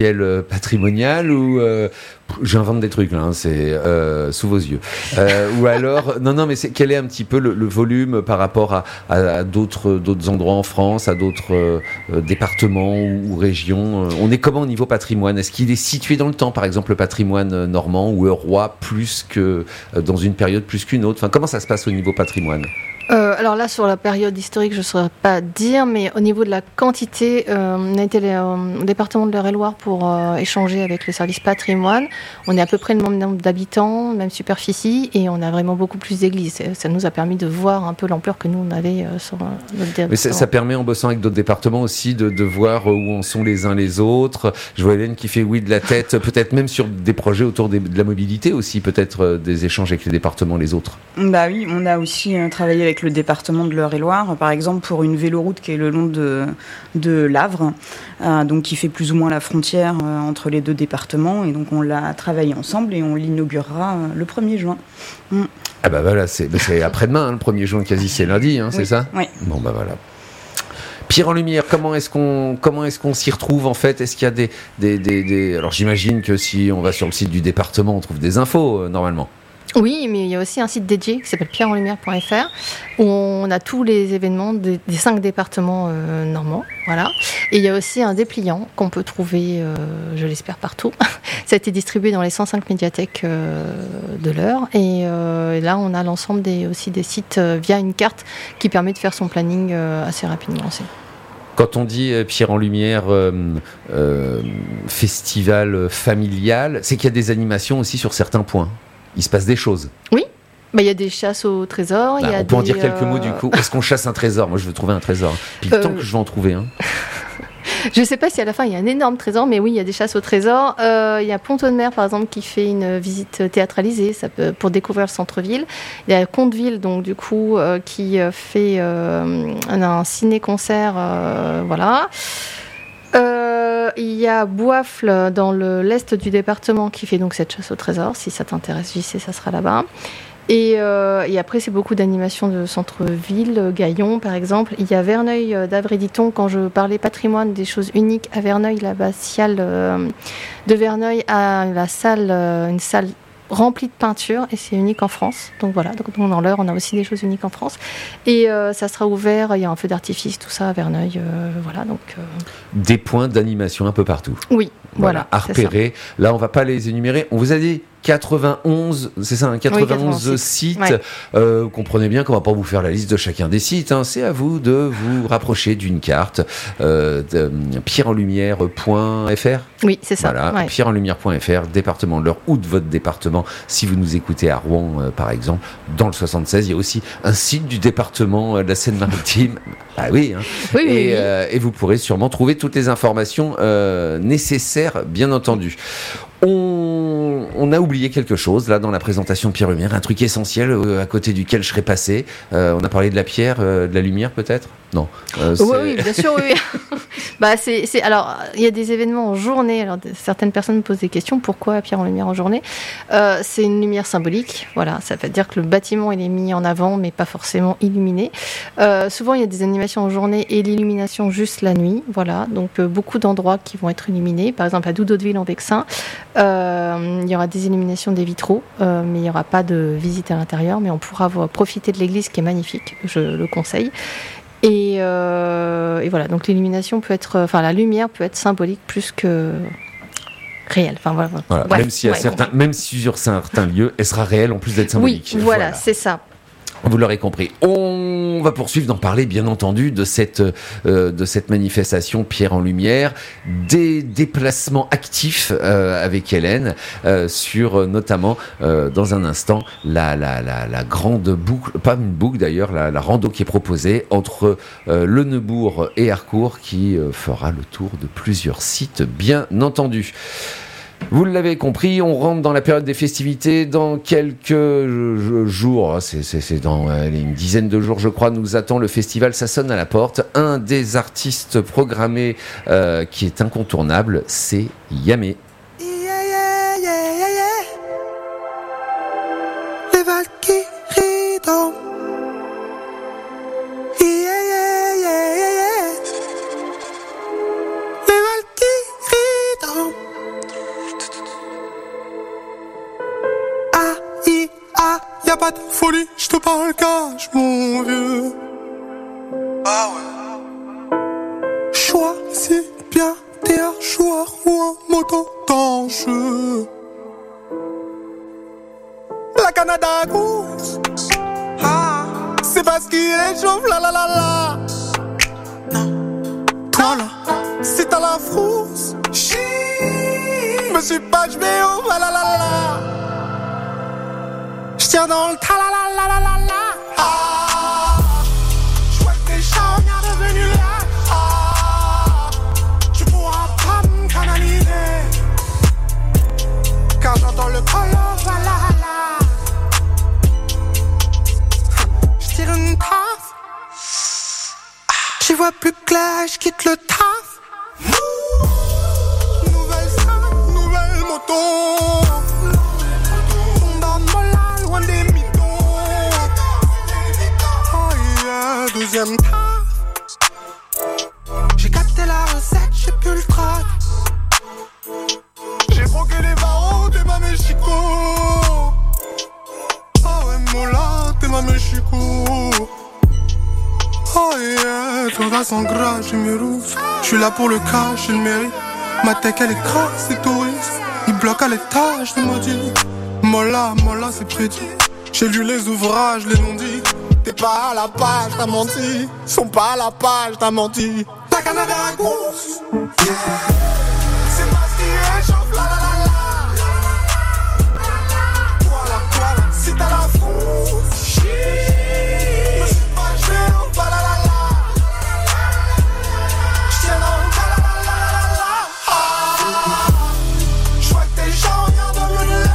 résiduel patrimonial ou j'invente des trucs là, hein, c'est sous vos yeux. Ou alors, non, mais quel est un petit peu le volume par rapport à d'autres endroits en France, à d'autres départements ou régions. On est comment au niveau patrimoine? Est-ce qu'il est situé dans le temps, par exemple le patrimoine normand ou roi plus que dans une période plus qu'une autre? Enfin, comment ça se passe au niveau patrimoine? Alors là, sur la période historique, je ne saurais pas dire, mais au niveau de la quantité, on a été au département de l'Eure-et-Loire pour échanger avec le service patrimoine. On est à peu près le même nombre d'habitants, même superficie, et on a vraiment beaucoup plus d'églises. Ça nous a permis de voir un peu l'ampleur que nous, on avait sur notre département. Mais ça permet, en bossant avec d'autres départements aussi, de voir où en sont les uns les autres. Je vois Hélène qui fait oui de la tête, peut-être même sur des projets autour de la mobilité aussi, peut-être des échanges avec les départements, les autres. Bah oui, on a aussi travaillé avec le département de l'Eure-et-Loire, par exemple pour une véloroute qui est le long de l'Avre, donc qui fait plus ou moins la frontière entre les deux départements, et donc on l'a travaillé ensemble et on l'inaugurera le 1er juin. Ah bah voilà, c'est après-demain, hein, le 1er juin quasi, c'est lundi, hein, c'est ça? Oui. Bon bah voilà. Pierre en Lumière, comment est-ce qu'on s'y retrouve en fait? Est-ce qu'il y a des... Alors j'imagine que si on va sur le site du département, on trouve des infos normalement. Oui, mais il y a aussi un site dédié qui s'appelle pierreenlumière.fr où on a tous les événements des 5 départements normands. Voilà. Et il y a aussi un dépliant qu'on peut trouver, je l'espère, partout. Ça a été distribué dans les 105 médiathèques de l'Eure. Et là, on a l'ensemble aussi des sites via une carte qui permet de faire son planning assez rapidement aussi. Quand on dit Pierre en Lumière, festival familial, c'est qu'il y a des animations aussi sur certains points. Il se passe des choses. Oui, il y a des chasses au trésor. On peut en dire quelques mots du coup. Est-ce qu'on chasse un trésor? Moi, je veux trouver un trésor. Puis le temps que je vais en trouver un. Je ne sais pas si à la fin il y a un énorme trésor, mais oui, il y a des chasses au trésor. Il y a Pont-de-Mer, par exemple, qui fait une visite théâtralisée pour découvrir le centre-ville. Il y a Comteville, donc du coup, qui fait un ciné-concert, voilà. Il y a Boifle dans l'est du département qui fait donc cette chasse au trésor. Si ça t'intéresse, JC, ça sera là-bas. Et après, c'est beaucoup d'animations de centre-ville, Gaillon par exemple. Il y a Verneuil d'Avray-Diton. Quand je parlais patrimoine, des choses uniques à Verneuil, l'abbatiale de Verneuil a une salle remplie de peinture et c'est unique en France. Donc voilà, dans l'Eure, on a aussi des choses uniques en France. Et ça sera ouvert, il y a un feu d'artifice, tout ça à Verneuil. Voilà, donc, Des points d'animation un peu partout. Oui, voilà. À repérer. Là, on ne va pas les énumérer. On vous a dit 91, c'est ça, 91 sites. Ouais. Comprenez bien qu'on ne va pas vous faire la liste de chacun des sites. Hein. C'est à vous de vous rapprocher d'une carte. Pierreenlumière.fr. Oui, c'est ça. Voilà, pierreenlumière.fr, département de l'Eure ou de votre département. Si vous nous écoutez à Rouen, par exemple, dans le 76, il y a aussi un site du département de la Seine-Maritime. Ah oui, hein. Oui, et vous pourrez sûrement trouver toutes les informations nécessaires, bien entendu. On a oublié quelque chose là dans la présentation de Pierre Lumière, un truc essentiel à côté duquel je serais passé. On a parlé de la pierre, de la lumière peut-être? Non. Oui, bien sûr, oui. Alors, il y a des événements en journée. Alors, certaines personnes me posent des questions. Pourquoi Pierre en Lumière en journée? C'est une lumière symbolique. Voilà, ça veut dire que le bâtiment il est mis en avant, mais pas forcément illuminé. Souvent, il y a des animations en journée et l'illumination juste la nuit. Voilà, donc beaucoup d'endroits qui vont être illuminés. Par exemple, à Doudaudeville en Vexin, il y aura des illuminations des vitraux, mais il n'y aura pas de visite à l'intérieur. Mais on pourra profiter de l'église qui est magnifique. Je le conseille. Et voilà, donc l'illumination peut être, la lumière peut être symbolique plus que réelle. Voilà. Bref, même si sur certains lieux, elle sera réelle en plus d'être symbolique. Oui, voilà. C'est ça. Vous l'aurez compris. On va poursuivre d'en parler, bien entendu, de cette manifestation Pierre en Lumière, des déplacements actifs avec Hélène sur notamment dans un instant la grande boucle, pas une boucle d'ailleurs, la rando qui est proposée entre Le Neubourg et Harcourt qui fera le tour de plusieurs sites, bien entendu. Vous l'avez compris, on rentre dans la période des festivités. Dans quelques jours, c'est dans une dizaine de jours, je crois, nous attend le festival Ça sonne à la porte. Un des artistes programmés qui est incontournable, c'est Yamé. Les Valkyries dansent. Les Valkyries dansent. veux pas le cash, mon vieux. Ah ouais. Choisis bien, t'es un joueur ou un moto d'enjeu. La Canada Goose, ah, c'est parce qu'il réchauffe, la la la la. Toi là, si t'as la frousse, me suis pas j'vais la la la la. J'tiens dans le ta la la la la la la. Ah, j'vois que t'es charmant devenu là. Ah, tu pourras pas me canaliser, car j'entends le color, voilà là. J'tire une taf, j'y vois plus clair, j'quitte le taf. Nouvelle scène, nouvelle moto. Loin des mythos. Oh yeah, 12e taf. J'ai capté la recette, j'ai plus le trac. J'ai broqué les barreaux, t'es ma Mexico. Oh ouais, Mola, t'es ma Mexico. Oh yeah, ton gars sans gras, j'ai mes roufs. J'suis là pour le cash, j'ai le mérite. Ma tech elle est crasse, c'est touriste. Il bloque à l'étage, c'est maudit. Mola, Mola, c'est prédit. J'ai lu les ouvrages, les non dit. T'es pas à la page, t'as menti. Sont pas à la page, t'as menti. La Canada Goose, yeah. C'est parce qu'il réchauffe, la la la la. Voilà, voilà, si t'as la frousse, me suis pas j'vais au la la la. J'tiens dans le la la la la la. Ah, j'vois que t'es gens rien devenu là.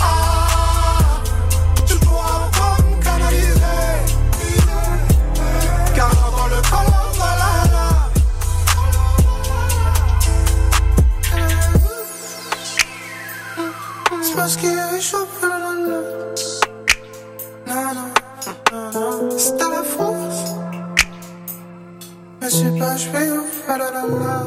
C'est parce qu'il réchauffe, la la la. Non, non, non, c'est à la France. Mais c'est pas je fais ouf, la la la.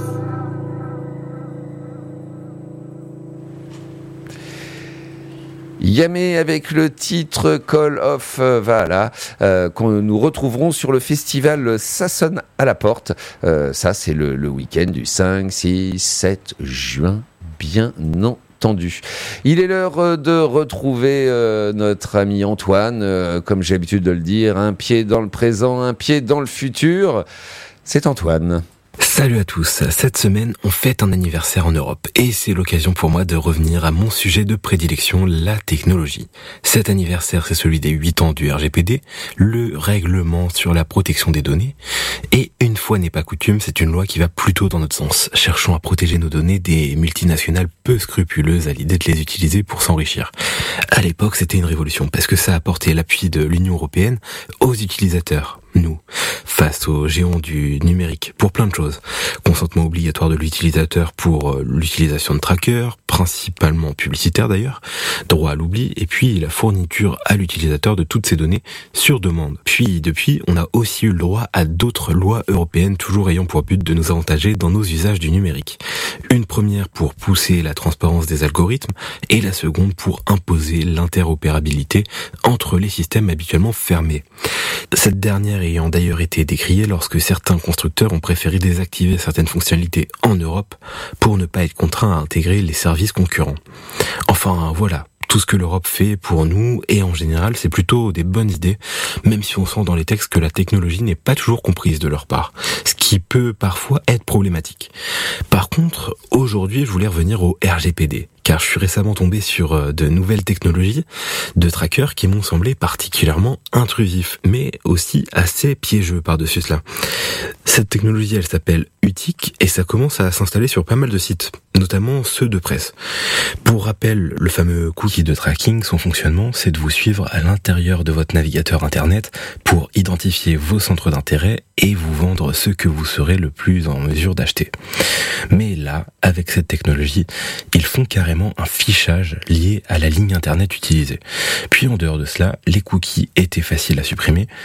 Yamé avec le titre Call of Valhalla qu'on nous retrouverons sur le festival Ça sonne à la porte. Ça c'est le week-end du 5, 6, 7 juin, bien entendu. Il est l'heure de retrouver notre ami Antoine, comme j'ai l'habitude de le dire, un pied dans le présent, un pied dans le futur. C'est Antoine. Salut à tous, cette semaine on fête un anniversaire en Europe et c'est l'occasion pour moi de revenir à mon sujet de prédilection, la technologie. Cet anniversaire c'est celui des 8 ans du RGPD, le règlement sur la protection des données, et une fois n'est pas coutume, c'est une loi qui va plutôt dans notre sens, cherchant à protéger nos données des multinationales peu scrupuleuses à l'idée de les utiliser pour s'enrichir. À l'époque c'était une révolution parce que ça a apporté l'appui de l'Union européenne aux utilisateurs. Nous, face aux géants du numérique, pour plein de choses. Consentement obligatoire de l'utilisateur pour l'utilisation de trackers, principalement publicitaires d'ailleurs, droit à l'oubli, et puis la fourniture à l'utilisateur de toutes ces données sur demande. Puis, depuis, on a aussi eu le droit à d'autres lois européennes toujours ayant pour but de nous avantager dans nos usages du numérique. Une première pour pousser la transparence des algorithmes, et la seconde pour imposer l'interopérabilité entre les systèmes habituellement fermés. Cette dernière ayant d'ailleurs été décriée lorsque certains constructeurs ont préféré désactiver certaines fonctionnalités en Europe pour ne pas être contraints à intégrer les services concurrents. Enfin, voilà. Tout ce que l'Europe fait pour nous, et en général, c'est plutôt des bonnes idées, même si on sent dans les textes que la technologie n'est pas toujours comprise de leur part, ce qui peut parfois être problématique. Par contre, aujourd'hui, je voulais revenir au RGPD, car je suis récemment tombé sur de nouvelles technologies de trackers qui m'ont semblé particulièrement intrusifs, mais aussi assez piégeux par-dessus cela. Cette technologie, elle s'appelle UTIC, et ça commence à s'installer sur pas mal de sites, notamment ceux de presse. Pour rappel, le fameux cookie de tracking, son fonctionnement, c'est de vous suivre à l'intérieur de votre navigateur internet pour identifier vos centres d'intérêt et vous vendre ce que vous serez le plus en mesure d'acheter. Mais là, avec cette technologie, ils font carrément un fichage lié à la ligne internet utilisée. Puis en dehors de cela, les cookies étaient faciles à supprimer,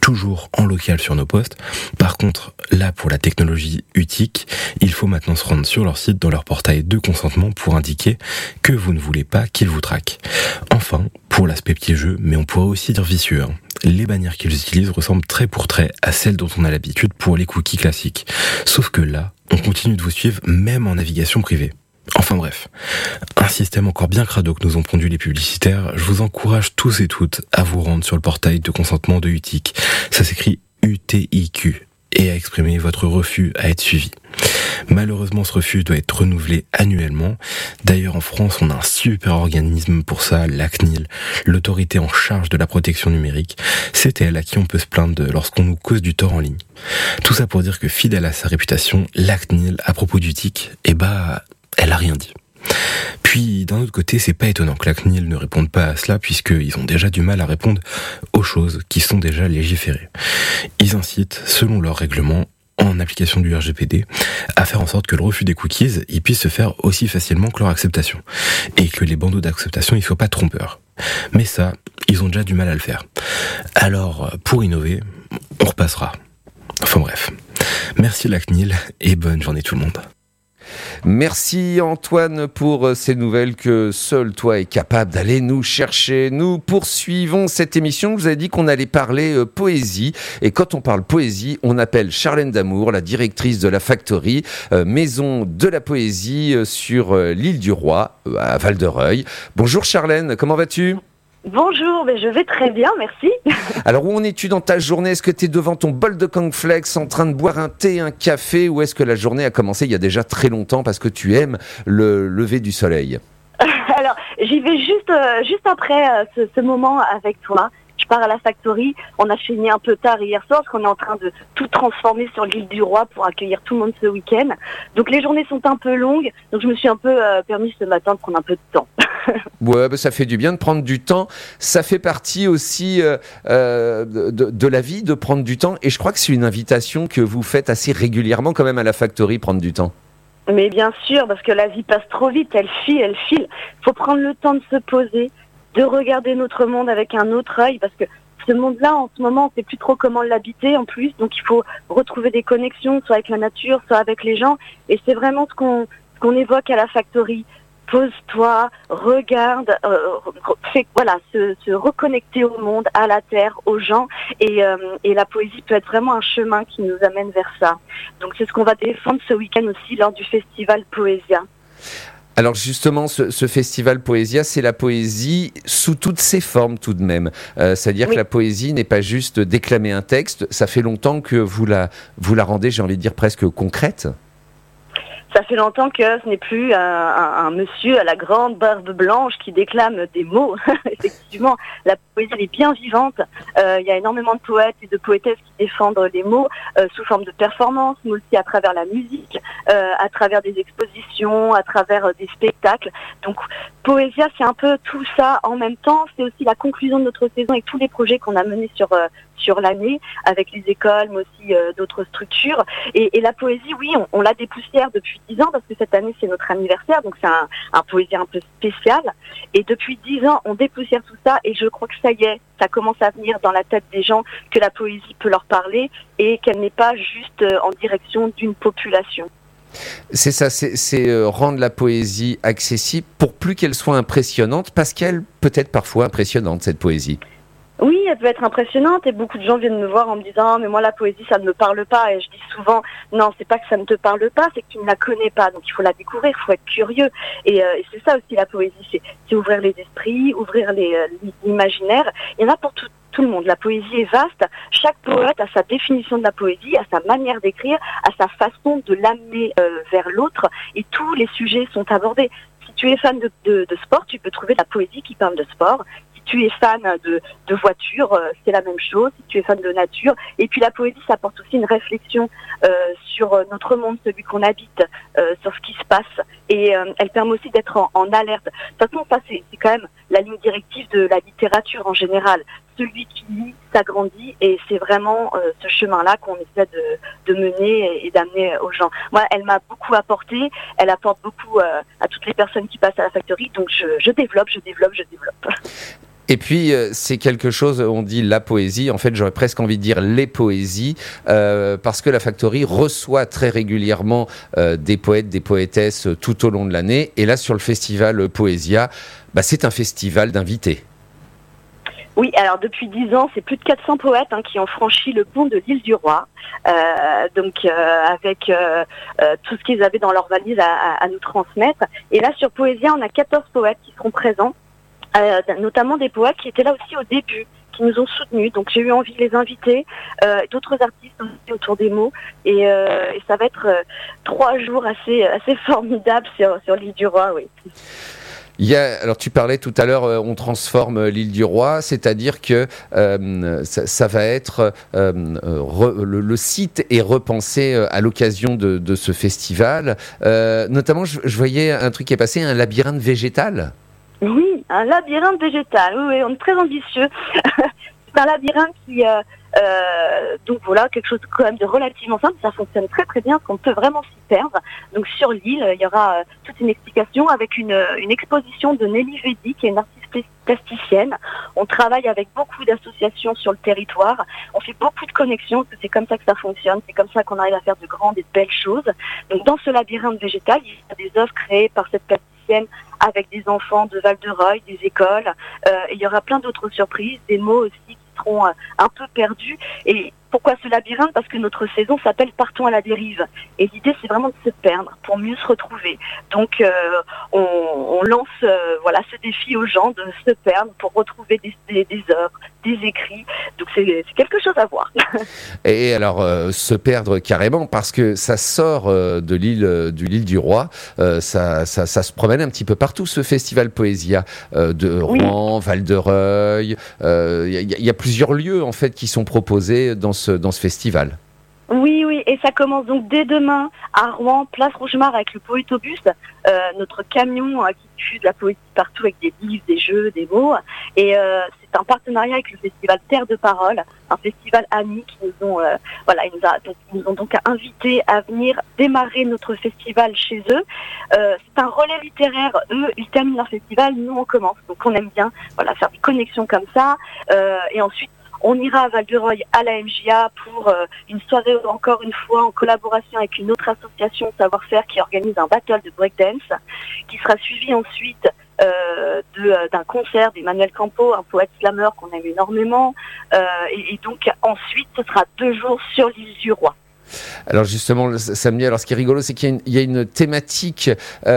toujours en local sur nos postes. Par contre, là, pour la technologie UTIC, il faut maintenant se rendre sur leur site, dans leur portail de consentement, pour indiquer que vous ne voulez pas qu'ils vous traquent. Enfin, pour l'aspect piégeux, mais on pourrait aussi dire vicieux, les bannières qu'ils utilisent ressemblent trait pour trait à celles dont on a l'habitude pour les cookies classiques. Sauf que là, on continue de vous suivre même en navigation privée. Enfin bref, un système encore bien crado que nous ont pondu les publicitaires. Je vous encourage tous et toutes à vous rendre sur le portail de consentement de UTIC. Ça s'écrit UTIQ, et à exprimer votre refus à être suivi. Malheureusement, ce refus doit être renouvelé annuellement. D'ailleurs, en France, on a un super organisme pour ça, la CNIL, l'autorité en charge de la protection numérique. C'est elle à qui on peut se plaindre lorsqu'on nous cause du tort en ligne. Tout ça pour dire que, fidèle à sa réputation, la CNIL, à propos d'UTIC, elle a rien dit. Puis, d'un autre côté, c'est pas étonnant que la CNIL ne réponde pas à cela, puisqu'ils ont déjà du mal à répondre aux choses qui sont déjà légiférées. Ils incitent, selon leur règlement, en application du RGPD, à faire en sorte que le refus des cookies, il puisse se faire aussi facilement que leur acceptation. Et que les bandeaux d'acceptation, ils soient pas trompeurs. Mais ça, ils ont déjà du mal à le faire. Alors, pour innover, on repassera. Enfin bref. Merci la CNIL, et bonne journée tout le monde. Merci Antoine pour ces nouvelles que seul toi est capable d'aller nous chercher. Nous poursuivons cette émission. Je vous avais dit qu'on allait parler poésie. Et quand on parle poésie, on appelle Charlène Damour, la directrice de la Factory, maison de la poésie sur l'île du Roi, à Val-de-Reuil. Bonjour Charlène, comment vas-tu ? Bonjour, je vais très bien, merci. Alors, où en es-tu dans ta journée ? Est-ce que tu es devant ton bol de cornflakes en train de boire un thé, un café, ou est-ce que la journée a commencé il y a déjà très longtemps parce que tu aimes le lever du soleil ? Alors, j'y vais juste après ce moment avec toi. Je pars à la Factory. On a fini un peu tard hier soir parce qu'on est en train de tout transformer sur l'île du Roi pour accueillir tout le monde ce week-end. Donc les journées sont un peu longues. Donc je me suis un peu permis ce matin de prendre un peu de temps. Ouais, ça fait du bien de prendre du temps. Ça fait partie aussi de la vie de prendre du temps. Et je crois que c'est une invitation que vous faites assez régulièrement quand même à la Factory, prendre du temps. Mais bien sûr, parce que la vie passe trop vite. Elle file. Il faut prendre le temps de se poser, de regarder notre monde avec un autre œil, parce que ce monde-là, en ce moment, on ne sait plus trop comment l'habiter en plus, donc il faut retrouver des connexions, soit avec la nature, soit avec les gens, et c'est vraiment ce qu'on évoque à la Factory. Pose-toi, regarde, se reconnecter au monde, à la terre, aux gens, et la poésie peut être vraiment un chemin qui nous amène vers ça. Donc c'est ce qu'on va défendre ce week-end aussi lors du festival Poésia. Alors justement, ce festival Poésia, c'est la poésie sous toutes ses formes tout de même. C'est-à-dire que la poésie n'est pas juste déclamer un texte, ça fait longtemps que vous la rendez, j'ai envie de dire, presque concrète. Ça fait longtemps que ce n'est plus un monsieur à la grande barbe blanche qui déclame des mots. Effectivement, la poésie elle est bien vivante. Il y a énormément de poètes et de poétesses qui défendent les mots sous forme de performance, mais aussi à travers la musique, à travers des expositions, à travers des spectacles. Donc, Poésia, c'est un peu tout ça en même temps. C'est aussi la conclusion de notre saison avec tous les projets qu'on a menés sur l'année, avec les écoles, mais aussi d'autres structures. Et la poésie, oui, on la dépoussière depuis 10 ans, parce que cette année, c'est notre anniversaire, donc c'est un poésie un peu spécial. Et depuis 10 ans, on dépoussière tout ça, et je crois que ça y est, ça commence à venir dans la tête des gens, que la poésie peut leur parler, et qu'elle n'est pas juste en direction d'une population. C'est ça, c'est rendre la poésie accessible pour plus qu'elle soit impressionnante, parce qu'elle peut être parfois impressionnante, cette poésie. Oui, elle peut être impressionnante et beaucoup de gens viennent me voir en me disant « mais moi la poésie ça ne me parle pas » et je dis souvent « non, c'est pas que ça ne te parle pas, c'est que tu ne la connais pas, donc il faut la découvrir, il faut être curieux » et c'est ça aussi la poésie, c'est ouvrir les esprits, ouvrir l'imaginaire. Il y en a pour tout le monde. La poésie est vaste, chaque poète a sa définition de la poésie, a sa manière d'écrire, a sa façon de l'amener vers l'autre et tous les sujets sont abordés. Si tu es fan de sport, tu peux trouver la poésie qui parle de sport. Si tu es fan de voiture, c'est la même chose. Si tu es fan de nature. Et puis la poésie, ça apporte aussi une réflexion sur notre monde, celui qu'on habite, sur ce qui se passe. Et elle permet aussi d'être en alerte. De toute façon, ça, c'est quand même la ligne directive de la littérature en général. Celui qui lit s'agrandit et c'est vraiment ce chemin-là qu'on essaie de mener et d'amener aux gens. Moi, elle m'a beaucoup apporté. Elle apporte beaucoup à toutes les personnes qui passent à la Factory. Donc, je développe. Et puis, c'est quelque chose, on dit la poésie, en fait, j'aurais presque envie de dire les poésies, parce que la Factory reçoit très régulièrement des poètes, des poétesses tout au long de l'année. Et là, sur le festival Poésia, c'est un festival d'invités. Oui, alors depuis 10 ans, c'est plus de 400 poètes qui ont franchi le pont de l'île du Roi, avec tout ce qu'ils avaient dans leur valise à nous transmettre. Et là, sur Poésia, on a 14 poètes qui seront présents, notamment des poètes qui étaient là aussi au début, qui nous ont soutenus. Donc j'ai eu envie de les inviter, d'autres artistes aussi autour des mots. Et ça va être 3 jours assez formidables sur l'île du Roi, oui. Alors tu parlais tout à l'heure, on transforme l'île du Roi, c'est-à-dire que ça va être le site est repensé à l'occasion de ce festival. Notamment, je voyais un truc qui est passé, un labyrinthe végétal. Oui, un labyrinthe végétal. Oui, on est très ambitieux. C'est un labyrinthe qui donc voilà, quelque chose quand même de relativement simple. Ça fonctionne très très bien, parce qu'on peut vraiment s'y perdre. Donc sur l'île, il y aura toute une explication avec une exposition de Nelly Védy, qui est une artiste plasticienne. On travaille avec beaucoup d'associations sur le territoire. On fait beaucoup de connexions, parce que c'est comme ça que ça fonctionne. C'est comme ça qu'on arrive à faire de grandes et de belles choses. Donc dans ce labyrinthe végétal, il y a des œuvres créées par cette plasticienne avec des enfants de Val-de-Reuil, des écoles. Et il y aura plein d'autres surprises, des mots aussi qui seront un peu perdus. Et pourquoi ce labyrinthe ? Parce que notre saison s'appelle Partons à la dérive. Et l'idée, c'est vraiment de se perdre pour mieux se retrouver. Donc, on lance ce défi aux gens de se perdre pour retrouver des œuvres, des écrits. Donc, c'est quelque chose à voir. Et alors, se perdre carrément, parce que ça sort de l'île du Roi. Ça se promène un petit peu partout, ce festival Poésia, de Rouen, Val-de-Reuil. Il y a plusieurs lieux, en fait, qui sont proposés dans ce festival. Oui, et ça commence donc dès demain à Rouen, place Rougemar, avec le Poétobus, notre camion qui diffuse de la poésie partout avec des livres, des jeux, des mots. Et c'est un partenariat avec le festival Terre de Parole, un festival ami qui nous ont, ils nous ont donc invités à venir démarrer notre festival chez eux. C'est un relais littéraire. Eux, ils terminent leur festival, nous on commence. Donc on aime bien, faire des connexions comme ça. Et ensuite, on ira à Val-de-Reuil à la MJA pour une soirée, encore une fois, en collaboration avec une autre association Savoir-Faire qui organise un battle de breakdance, qui sera suivi ensuite d'un concert d'Emmanuel Campo, un poète slammer qu'on aime énormément. Et donc ensuite, ce sera 2 jours sur l'île du Roi. Alors justement, le samedi, ce qui est rigolo, c'est qu'il y a une thématique, il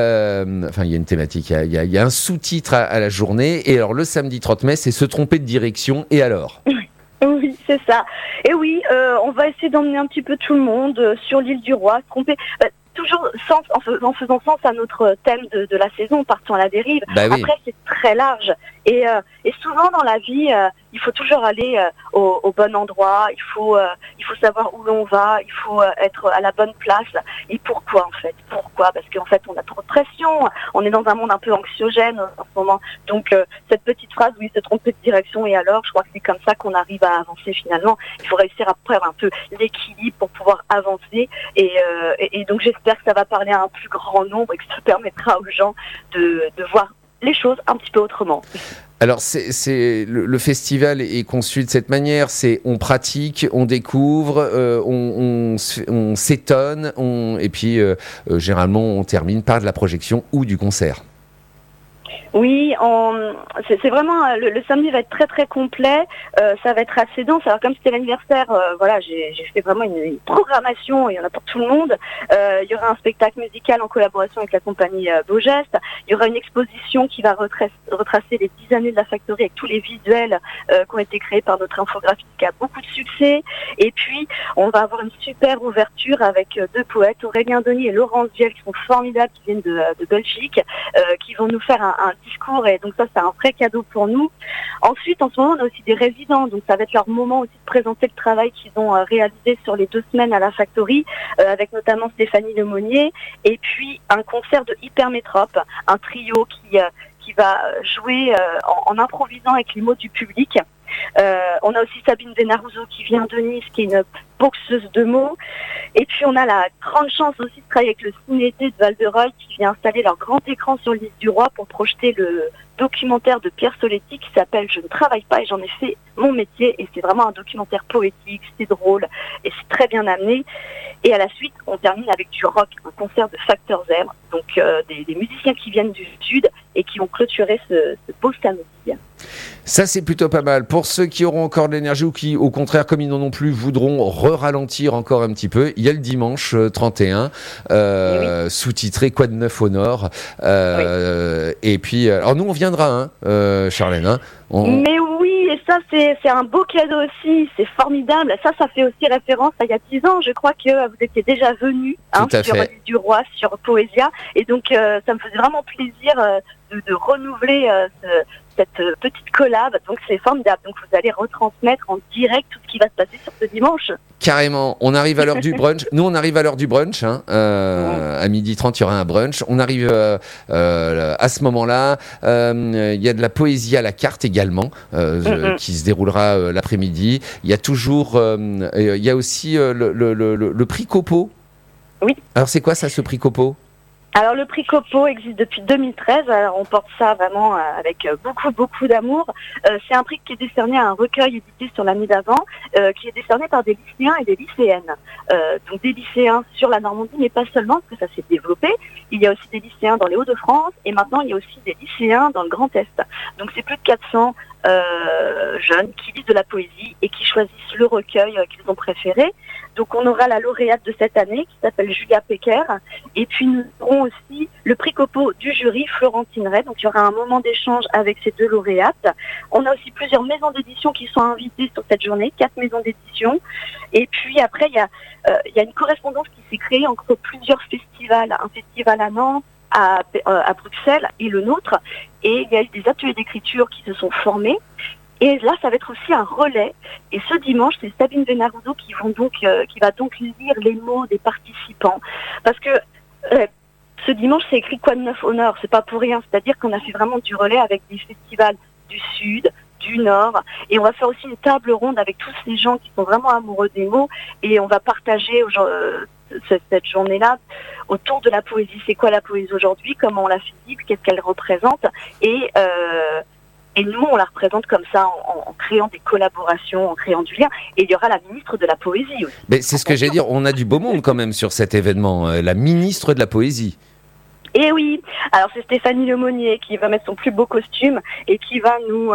y a un sous-titre à la journée, et alors le samedi 30 mai, c'est se tromper de direction, et alors ? Oui, c'est ça. Et oui, on va essayer d'emmener un petit peu tout le monde sur l'île du Roi, se tromper... toujours en faisant sens à notre thème de la saison, Partons à la dérive. Oui. Après, c'est très large. Et souvent dans la vie, il faut toujours aller au bon endroit, il faut savoir où l'on va, il faut être à la bonne place. Et pourquoi en fait ? Pourquoi ? Parce qu'en fait, on a trop de pression, on est dans un monde un peu anxiogène en ce moment. Donc cette petite phrase où il se trompe de direction et alors, je crois que c'est comme ça qu'on arrive à avancer finalement. Il faut réussir à prendre un peu l'équilibre pour pouvoir avancer. Et donc j'espère que ça va parler à un plus grand nombre et que ça permettra aux gens de voir les choses un petit peu autrement. Alors, le festival est conçu de cette manière, on pratique, on découvre, on s'étonne, et puis généralement on termine par de la projection ou du concert. Oui, c'est vraiment le samedi va être très très complet. Ça va être assez dense. Alors comme c'était l'anniversaire, j'ai fait vraiment une programmation. Il y en a pour tout le monde. Il y aura un spectacle musical en collaboration avec la compagnie Beau Geste. Il y aura une exposition qui va retracer les 10 années de la Factory avec tous les visuels qui ont été créés par notre infographiste qui a beaucoup de succès. Et puis on va avoir une super ouverture avec 2 poètes, Aurélien Denis et Laurence Viel, qui sont formidables, qui viennent de Belgique, qui vont nous faire un discours, et donc ça c'est un vrai cadeau pour nous. Ensuite, en ce moment on a aussi des résidents, donc ça va être leur moment aussi de présenter le travail qu'ils ont réalisé sur les 2 semaines à la Factory, avec notamment Stéphanie Lemonnier, et puis un concert de Hypermétrope, un trio qui va jouer en improvisant avec les mots du public. On a aussi Sabine Benarouzo qui vient de Nice, qui est une boxeuse de mots. Et puis on a la grande chance aussi de travailler avec le Ciné-Été de Val-de-Reuil qui vient installer leur grand écran sur l'île du Roi pour projeter le documentaire de Pierre Soletti qui s'appelle « Je ne travaille pas et j'en ai fait mon métier ». Et c'est vraiment un documentaire poétique, c'est drôle et c'est très bien amené. Et à la suite, on termine avec du rock, un concert de Facteur Zèbre, donc des musiciens qui viennent du Sud et qui vont clôturer ce beau samedi. Ça, c'est plutôt pas mal. Pour ceux qui auront encore de l'énergie ou qui, au contraire, comme ils n'en ont plus, voudront ralentir encore un petit peu, il y a le dimanche 31, sous-titré Quoi de neuf au Nord. Et puis, alors nous, on viendra, Charlène. Mais oui, et ça, c'est un beau cadeau aussi, c'est formidable. Ça fait aussi référence à il y a 10 ans. Je crois que vous étiez déjà venu sur l'île du Roi, sur Poésia. Et donc, ça me faisait vraiment plaisir de renouveler cette petite collab, donc c'est formidable. Donc vous allez retransmettre en direct tout ce qui va se passer sur ce dimanche. Carrément, on arrive à l'heure du brunch. Nous, on arrive à l'heure du brunch. À 12h30, il y aura un brunch. On arrive à ce moment-là. Il y a de la poésie à la carte également, qui se déroulera l'après-midi. Il y a toujours, il y a aussi le prix Copo. Oui. Alors c'est quoi ça, ce prix Copo ? Alors le prix Copo existe depuis 2013, alors on porte ça vraiment avec beaucoup d'amour. C'est un prix qui est décerné à un recueil édité sur l'année d'avant, qui est décerné par des lycéens et des lycéennes. Donc des lycéens sur la Normandie, mais pas seulement, parce que ça s'est développé. Il y a aussi des lycéens dans les Hauts-de-France, et maintenant il y a aussi des lycéens dans le Grand Est. Donc c'est plus de 400 jeunes qui lisent de la poésie et qui choisissent le recueil qu'ils ont préféré. Donc on aura la lauréate de cette année qui s'appelle Julia Pecker, et puis nous aurons aussi le prix Copo du jury, Florentine Ray. Donc il y aura un moment d'échange avec ces deux lauréates. On a aussi plusieurs maisons d'édition qui sont invitées sur cette journée, 4 maisons d'édition. Et puis après il y a une correspondance qui s'est créée entre plusieurs festivals, un festival à Nantes, à Bruxelles et le nôtre. Et il y a eu des ateliers d'écriture qui se sont formés. Et là, ça va être aussi un relais. Et ce dimanche, c'est Sabine Venarudo qui va donc lire les mots des participants. Parce que ce dimanche, c'est écrit Quoi de neuf au Nord. C'est pas pour rien. C'est-à-dire qu'on a fait vraiment du relais avec des festivals du Sud, du Nord. Et on va faire aussi une table ronde avec tous ces gens qui sont vraiment amoureux des mots. Et on va partager cette journée-là autour de la poésie. C'est quoi la poésie aujourd'hui? Comment on la fait vivre? Qu'est-ce qu'elle représente? Et nous, on la représente comme ça, en créant des collaborations, en créant du lien. Et il y aura la ministre de la Poésie aussi. Mais c'est ce que j'allais dire, on a du beau monde quand même sur cet événement, la ministre de la Poésie. Et oui, alors c'est Stéphanie Lemonnier qui va mettre son plus beau costume et qui va nous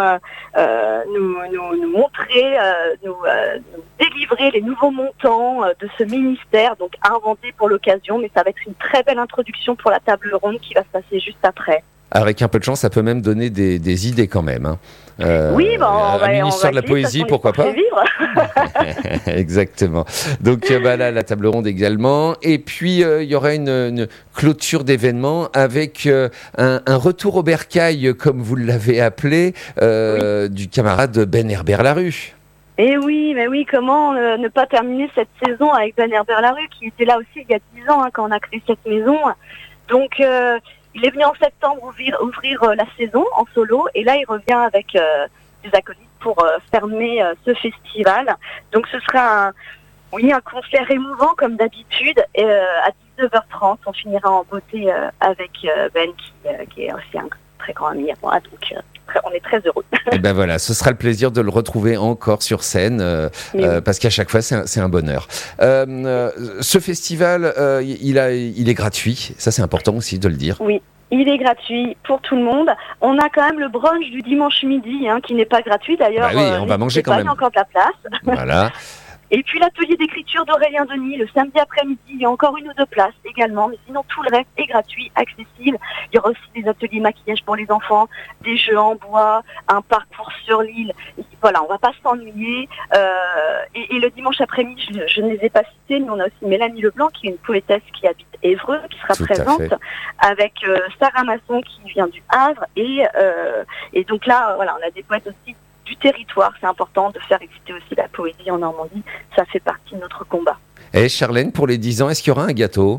montrer, nous délivrer les nouveaux montants de ce ministère, donc inventé pour l'occasion. Mais ça va être une très belle introduction pour la table ronde qui va se passer juste après. Avec un peu de chance, ça peut même donner des idées quand même. Oui, un ministère de la Poésie, pourquoi pas. Exactement. Donc là, la table ronde également. Et puis, il y aura une clôture d'événements avec un retour au bercail, comme vous l'avez appelé, du camarade Ben Herbert Larue. Et oui, mais oui, comment ne pas terminer cette saison avec Ben Herbert Larue, qui était là aussi il y a 10 ans quand on a créé cette maison. Donc... il est venu en septembre ouvrir la saison en solo, et là il revient avec des acolytes pour fermer ce festival. Donc ce sera un concert émouvant comme d'habitude, et à 19h30 on finira en beauté avec Ben qui est aussi un très grand ami à moi, donc on est très heureux. Et ben voilà, ce sera le plaisir de le retrouver encore sur scène, parce qu'à chaque fois c'est un bonheur. Ce festival, il est gratuit, ça c'est important aussi de le dire. Oui. Il est gratuit pour tout le monde. On a quand même le brunch du dimanche midi, qui n'est pas gratuit d'ailleurs. Bah oui, on va manger quand même. Il y a encore de la place. Voilà. Et puis l'atelier d'écriture d'Aurélien Denis, le samedi après-midi, il y a encore 1 ou 2 places également. Mais sinon, tout le reste est gratuit, accessible. Il y aura aussi des ateliers maquillage pour les enfants, des jeux en bois, un parcours sur l'île. Voilà, on va pas s'ennuyer. Et le dimanche après-midi, je ne les ai pas cités, mais on a aussi Mélanie Leblanc, qui est une poétesse qui habite Évreux, qui sera présente, avec Sarah Masson, qui vient du Havre. Et donc là, voilà, on a des poètes aussi du territoire. C'est important de faire exister aussi la poésie en Normandie. Ça fait partie de notre combat. Et Charlène, pour les 10 ans, est-ce qu'il y aura un gâteau?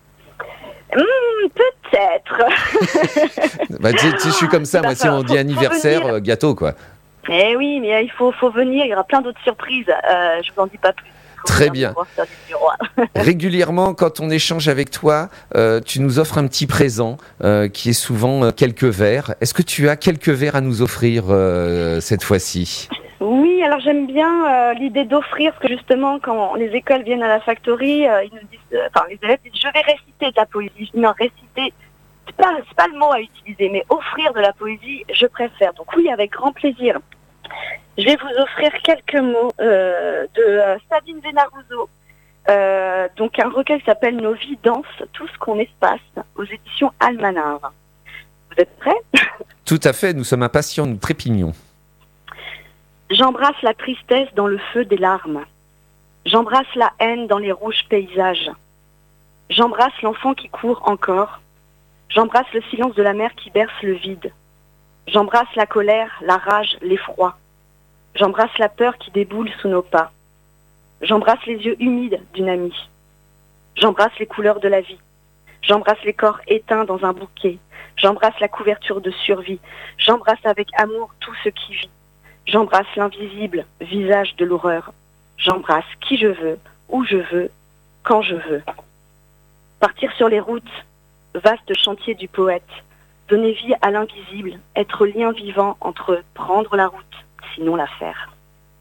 Peut-être. Je suis comme ça, moi, si on dit anniversaire, gâteau, quoi. Eh oui, mais il faut venir, il y aura plein d'autres surprises. Je vous en dis pas plus. Très bien. Régulièrement, quand on échange avec toi, tu nous offres un petit présent qui est souvent quelques verres. Est-ce que tu as quelques verres à nous offrir cette fois-ci ? Oui, alors j'aime bien l'idée d'offrir, parce que justement, quand les écoles viennent à la factory, ils nous disent, les élèves disent, je vais réciter ta poésie. Je dis, non, réciter, c'est pas le mot à utiliser, mais offrir de la poésie, je préfère. Donc oui, avec grand plaisir. Je vais vous offrir quelques mots de Sabine Venaruso, donc un recueil qui s'appelle Nos vies dansent, tout ce qu'on espace, aux éditions Almanar. Vous êtes prêts ? Tout à fait, nous sommes impatients, nous trépignons. J'embrasse la tristesse dans le feu des larmes. J'embrasse la haine dans les rouges paysages. J'embrasse l'enfant qui court encore. J'embrasse le silence de la mer qui berce le vide. J'embrasse la colère, la rage, l'effroi. J'embrasse la peur qui déboule sous nos pas. J'embrasse les yeux humides d'une amie. J'embrasse les couleurs de la vie. J'embrasse les corps éteints dans un bouquet. J'embrasse la couverture de survie. J'embrasse avec amour tout ce qui vit. J'embrasse l'invisible visage de l'horreur. J'embrasse qui je veux, où je veux, quand je veux. Partir sur les routes, vaste chantier du poète. Donner vie à l'invisible, être lien vivant entre prendre la route, sinon la faire.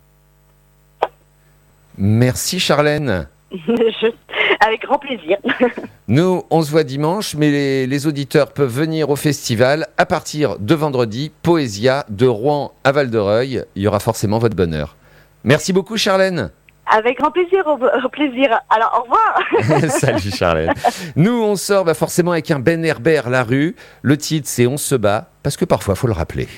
Merci Charlène. Avec grand plaisir. Nous, on se voit dimanche, mais les auditeurs peuvent venir au festival à partir de vendredi. Poésia, de Rouen à Val-de-Reuil. Il y aura forcément votre bonheur. Merci beaucoup Charlène. Avec grand plaisir, au plaisir. Alors, au revoir. Salut Charlène. Nous, on sort forcément avec un Ben Herbert La Rue. Le titre, c'est On se bat, parce que parfois, il faut le rappeler.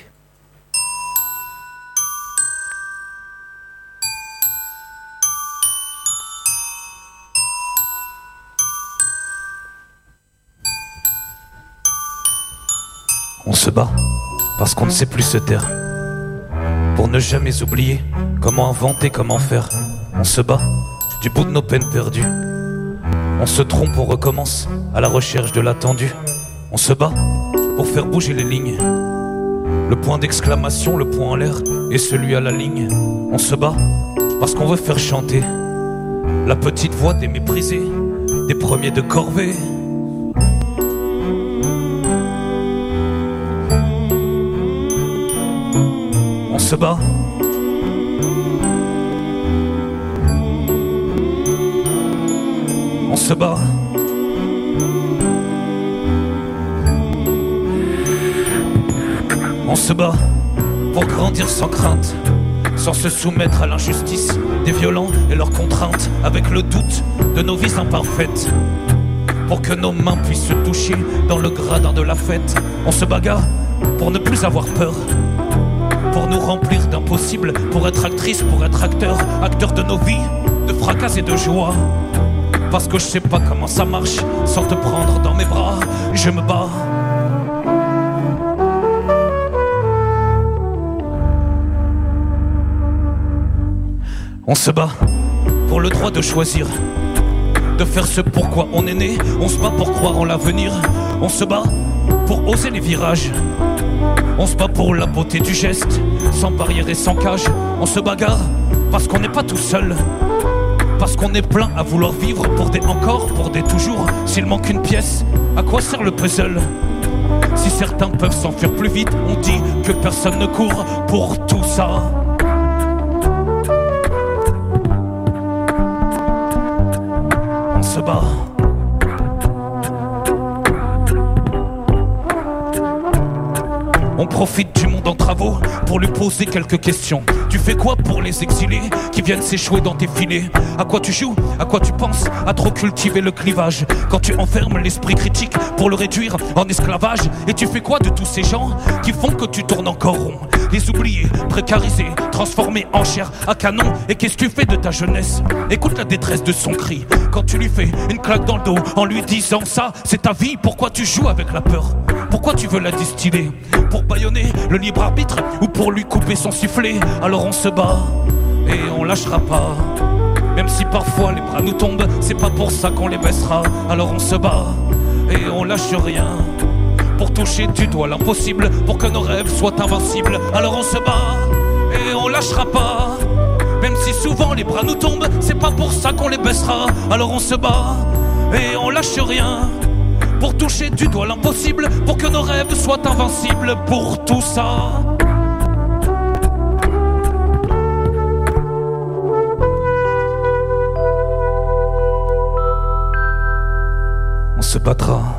On se bat parce qu'on ne sait plus se taire. Pour ne jamais oublier comment inventer, comment faire. On se bat du bout de nos peines perdues. On se trompe, on recommence à la recherche de l'attendu. On se bat pour faire bouger les lignes. Le point d'exclamation, le point en l'air et celui à la ligne. On se bat parce qu'on veut faire chanter la petite voix des méprisés, des premiers de corvée. On se bat. On se bat. On se bat pour grandir sans crainte, sans se soumettre à l'injustice des violents et leurs contraintes, avec le doute de nos vies imparfaites, pour que nos mains puissent se toucher dans le gradin de la fête. On se bagarre pour ne plus avoir peur, pour nous remplir d'impossible, pour être actrice, pour être acteur, acteur de nos vies, de fracas et de joie. Parce que je sais pas comment ça marche, sans te prendre dans mes bras, je me bats. On se bat pour le droit de choisir, de faire ce pourquoi on est né. On se bat pour croire en l'avenir. On se bat pour oser les virages. On se bat pour la beauté du geste, sans barrière et sans cage. On se bagarre parce qu'on n'est pas tout seul, parce qu'on est plein à vouloir vivre pour des encore, pour des toujours. S'il manque une pièce, à quoi sert le puzzle? Si certains peuvent s'enfuir plus vite, on dit que personne ne court pour tout ça. On se bat. On profite du monde en travaux pour lui poser quelques questions. Tu fais quoi pour les exilés qui viennent s'échouer dans tes filets? À quoi tu joues? À quoi tu penses? À trop cultiver le clivage, quand tu enfermes l'esprit critique pour le réduire en esclavage. Et tu fais quoi de tous ces gens qui font que tu tournes encore rond? Les oubliés, précarisés, transformés en chair à canon. Et qu'est-ce que tu fais de ta jeunesse? Écoute la détresse de son cri quand tu lui fais une claque dans le dos en lui disant ça, c'est ta vie. Pourquoi tu joues avec la peur? Pourquoi tu veux la distiller? Pour bâillonner le libre arbitre ou pour lui couper son sifflet? Alors on se bat et on lâchera pas. Même si parfois les bras nous tombent, c'est pas pour ça qu'on les baissera. Alors on se bat et on lâche rien, pour toucher du doigt l'impossible, pour que nos rêves soient invincibles. Alors on se bat et on lâchera pas. Même si souvent les bras nous tombent, c'est pas pour ça qu'on les baissera. Alors on se bat et on lâche rien pour toucher du doigt l'impossible, pour que nos rêves soient invincibles. Pour tout ça, on se battra.